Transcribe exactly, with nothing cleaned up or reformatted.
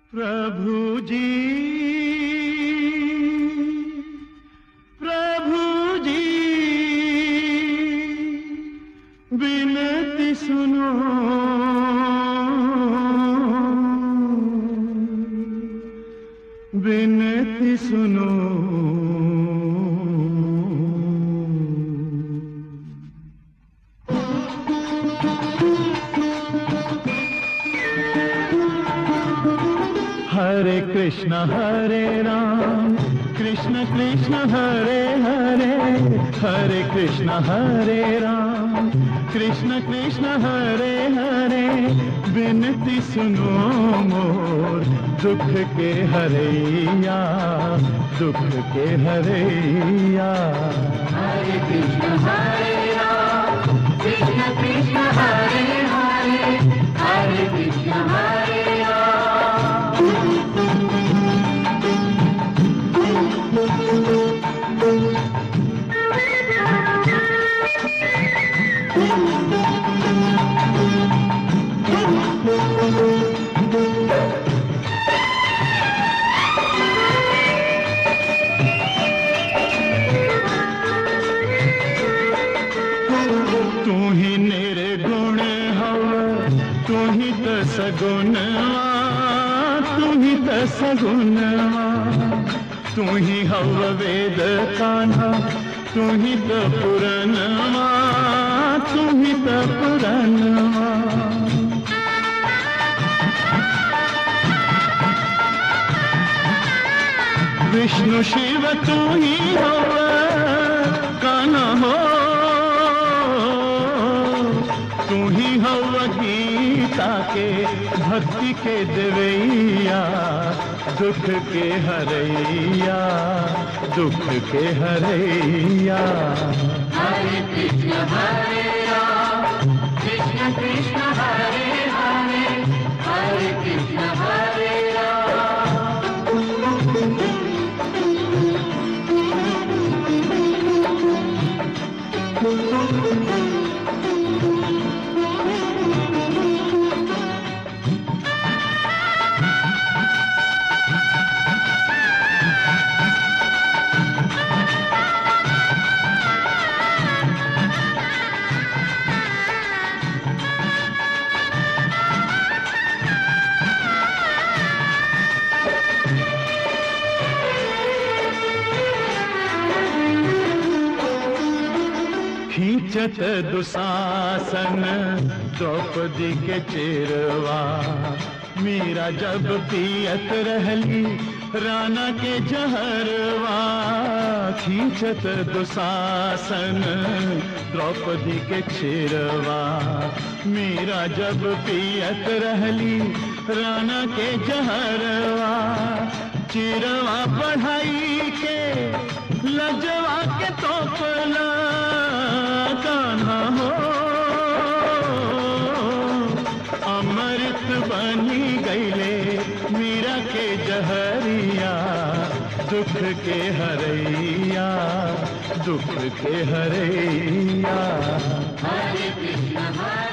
प्रभु जी प्रभु जी विनती सुनो, विनती सुनो। हरे कृष्ण हरे राम कृष्ण कृष्ण हरे हरे, हरे कृष्ण हरे राम कृष्ण कृष्ण हरे हरे। विनती सुनो मोर दुख के हरैया, दुख के हरैया। हरे कृष्ण हरे राम कृष्ण कृष्ण हरे हरे, हरे कृष्ण हरे राम। तू ही मेरे गुण हव, तू ही त सगुनवा, तू ही त सगुनवा। तू ही हव वेद कान्हा, तू ही त पुरनवा, तू ही त पुरनवा। विष्णु शिव तू ही हव कान्हा हो, तू ही हव गीता के भक्ति के देवैया, दुख के हरैया, दुख के हरैया। हरे कृष्ण हरे राम कृष्ण कृष्ण हरे हरे, हरे कृष्ण हरे राम। खींचत दुशासन द्रौपदी के चिरवा, मीरा जब पियत रहली राना के जहरवा। खींचत दुशासन द्रौपदी के चिरवा, मीरा जब पियत रहली राना के जहरवा। चिरवा बढ़ाई के लजवा के तोपला कान्हा हो, अमृत बनी गईले मीरा के जहरिया, दुख के हरैया, दुख के हरैया। हरे कृष्ण हरे